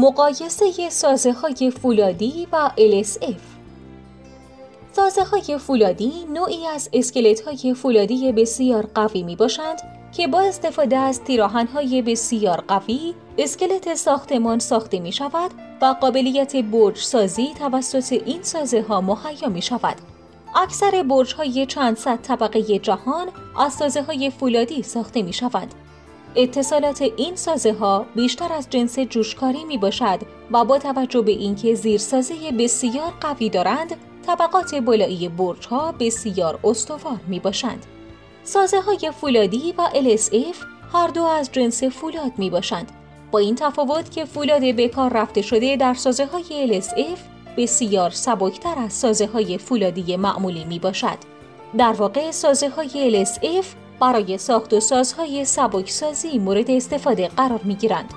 مقایسه سازه‌های فولادی و LSF. سازه‌های فولادی نوعی از اسکلت‌های فولادی بسیار قوی می‌باشند که با استفاده از تیراهن‌های بسیار قوی، اسکلت ساختمان ساخته می‌شود و قابلیت برج سازی توسط این سازه‌ها مهیا می‌شود. اکثر برج‌های چند صد طبقه جهان از سازه‌های فولادی ساخته می‌شوند. اتصالات این سازه‌ها بیشتر از جنس جوشکاری می‌باشد و با توجه به اینکه زیرسازی بسیار قوی دارند، طبقات بالایی برج‌ها بسیار استوار می‌باشند. سازه‌های فولادی و LSF هر دو از جنس فولاد می‌باشند، با این تفاوت که فولاد به کار رفته شده در سازه‌های LSF بسیار سبکتر از سازه‌های فولادی معمولی می‌باشد. در واقع سازه‌های LSF برای ساخت و سازهای سبکسازی مورد استفاده قرار می‌گیرند.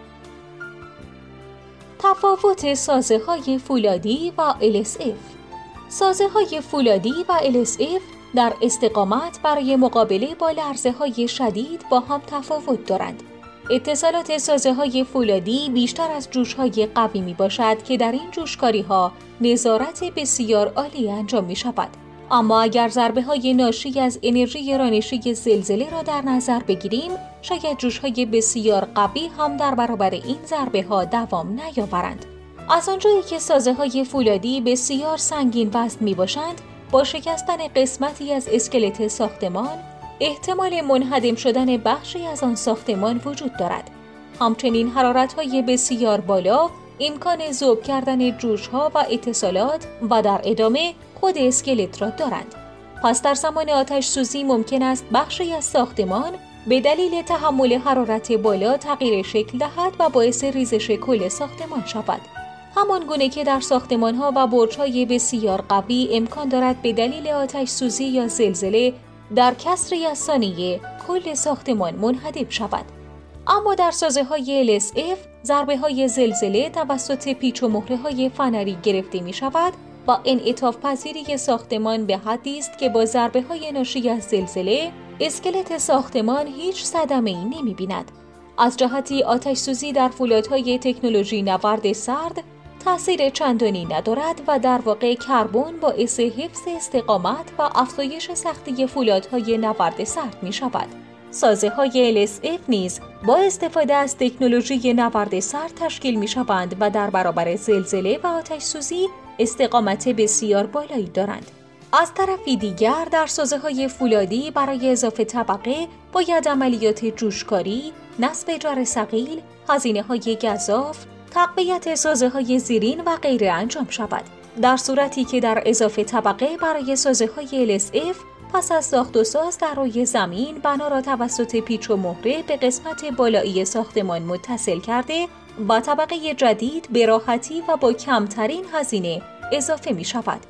تفاوت سازه‌های فولادی و LSF. سازه‌های فولادی و LSF در استقامت برای مقابله با لرزه‌های شدید با هم تفاوت دارند. اتصالات سازه‌های فولادی بیشتر از جوش‌های قوی می‌باشد که در این جوشکاری‌ها نظارت بسیار عالی انجام می‌شود. اما اگر ضربه‌های ناشی از انرژی رانشی زلزله را در نظر بگیریم، شاید جوش‌های بسیار قوی هم در برابر این ضربه‌ها دوام نیاورند. از آنجایی که سازه‌های فولادی بسیار سنگین وزن می‌باشند، با شکستن قسمتی از اسکلت ساختمان، احتمال منهدم شدن بخشی از آن ساختمان وجود دارد. همچنین حرارت‌های بسیار بالا امکان ذوب کردن جوش‌ها و اتصالات و در ادامه خود اسکلت را دارند. پس در زمان آتش سوزی ممکن است بخشی از ساختمان به دلیل تحمل حرارت بالا تغییر شکل دهد و باعث ریزش کل ساختمان شود. همان گونه که در ساختمان‌ها و برج‌های بسیار قوی امکان دارد به دلیل آتش سوزی یا زلزله در کسری از ثانیه کل ساختمان منهدم شود. اما در سازه‌های LSF ضربه‌های زلزله توسط پیچ و مهره‌های فنری گرفته می‌شود و انعطاف پذیری ساختمان به حدی است که با ضربه‌های ناشی از زلزله اسکلت ساختمان هیچ صدمه‌ای نمی‌بیند. از جهتی آتش سوزی در فولادهای تکنولوژی نورد سرد تأثیر چندانی ندارد و در واقع کربن باعث حفظ استقامت و افزایش سختی فولادهای نورد سرد می‌شود. سازه‌های LSF نیز با استفاده از تکنولوژی نورد سرد تشکیل می‌شوند و در برابر زلزله و آتش سوزی استقامت بسیار بالایی دارند. از طرفی دیگر در سازه‌های فولادی برای اضافه طبقه باید عملیات جوشکاری، نصب جر ثقیل، هزینه‌های گزاف، تقویت سازه‌های زیرین و غیره انجام شود. در صورتی که در اضافه طبقه برای سازه‌های LSF پس از ساخت و ساز در روی زمین بنا را توسط پیچ و مهره به قسمت بالایی ساختمان متصل کرده و طبقه جدید به راحتی و با کمترین هزینه اضافه می شود.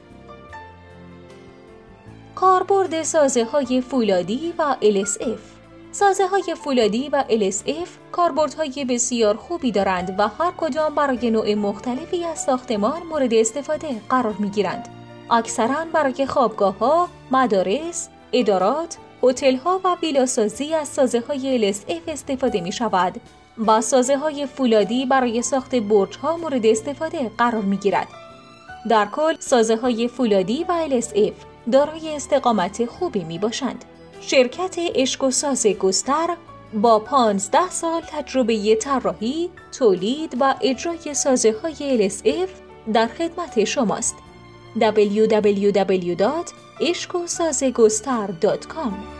کاربرد سازه‌های فولادی و LSF. سازه‌های فولادی و LSF کاربردهای بسیار خوبی دارند و هر کدام برای نوع مختلفی از ساختمان مورد استفاده قرار می‌گیرند. اکثراً برای خوابگاه‌ها، مدارس، ادارات، هتل‌ها و ویلاسازی از سازه‌های LSF استفاده می‌شود و سازه‌های فولادی برای ساخت برج‌ها مورد استفاده قرار می‌گیرد. در کل سازه‌های فولادی و LSF دارای استقامت خوبی می‌باشند. شرکت اشکوساز گستر با 15 سال تجربه طراحی، تولید و اجرای سازه‌های LSF در خدمت شماست. www.eshkosazegostar.com